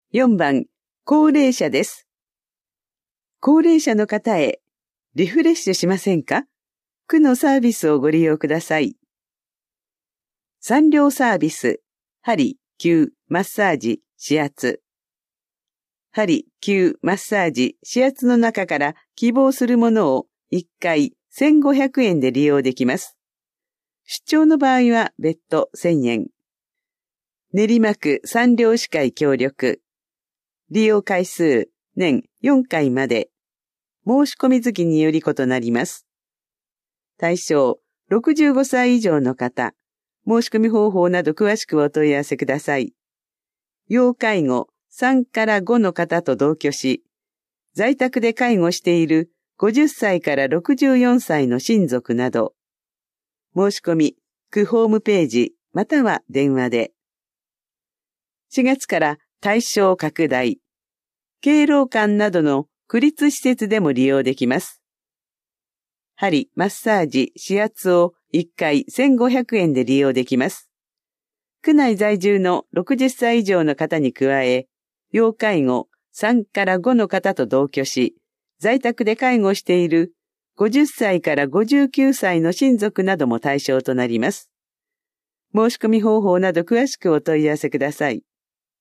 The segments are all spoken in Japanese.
4番、高齢者です。高齢者の方へリフレッシュしませんか？区のサービスをご利用ください。3両サービス、針、灸、マッサージ、指圧。針、灸、マッサージ、指圧の中から希望するものを1回1500円で利用できます。出張の場合は別途1000円。練馬区3両歯科医協力。利用回数年4回まで。申し込み月により異なります。対象65歳以上の方。申し込み方法など詳しくお問い合わせください。要介護3から5の方と同居し、在宅で介護している50歳から64歳の親族など、申し込み、区ホームページまたは電話で。4月から対象拡大。敬老館などの区立施設でも利用できます。針、マッサージ、指圧を1回1500円で利用できます。区内在住の60歳以上の方に加え、要介護3から5の方と同居し、在宅で介護している50歳から59歳の親族なども対象となります。申し込み方法など詳しくお問い合わせください。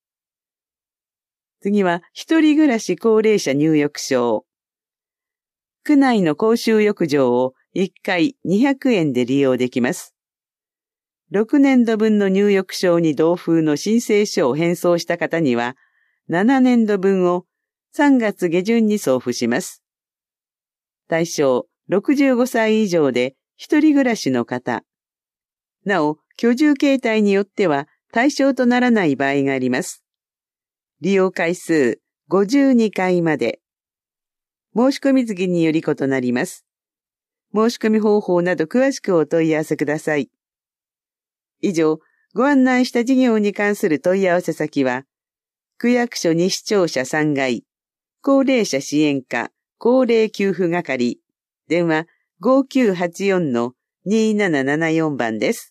次は、一人暮らし高齢者入浴証。区内の公衆浴場を1回200円で利用できます。6年度分の入浴証に同封の申請書を返送した方には、7年度分を3月下旬に送付します。対象、65歳以上で一人暮らしの方。なお、居住形態によっては対象とならない場合があります。利用回数52回まで。申し込み月により異なります。申し込み方法など詳しくお問い合わせください。以上、ご案内した事業に関する問い合わせ先は、区役所西庁舎3階、高齢者支援課、高齢給付係、電話 5984-2774 番です。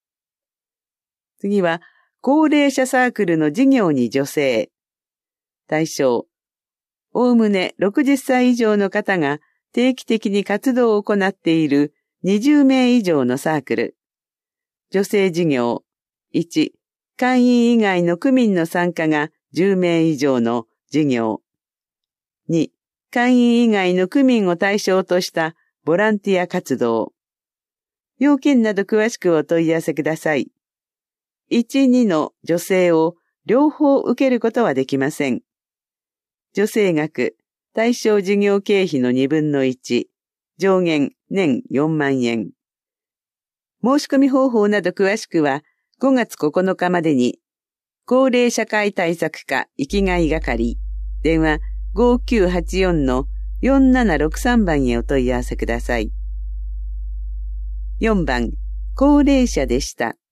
次は、高齢者サークルの事業に助成。対象、おおむね60歳以上の方が定期的に活動を行っている20名以上のサークル。助成事業。1、会員以外の区民の参加が10名以上の事業。2、会員以外の区民を対象としたボランティア活動。要件など詳しくお問い合わせください。1、2の助成を両方受けることはできません。助成額、対象事業経費の1/2、上限年4万円。申し込み方法など詳しくは5月9日までに、高齢社会対策課生きがい係、電話 5984-4763 番へお問い合わせください。4番、高齢者でした。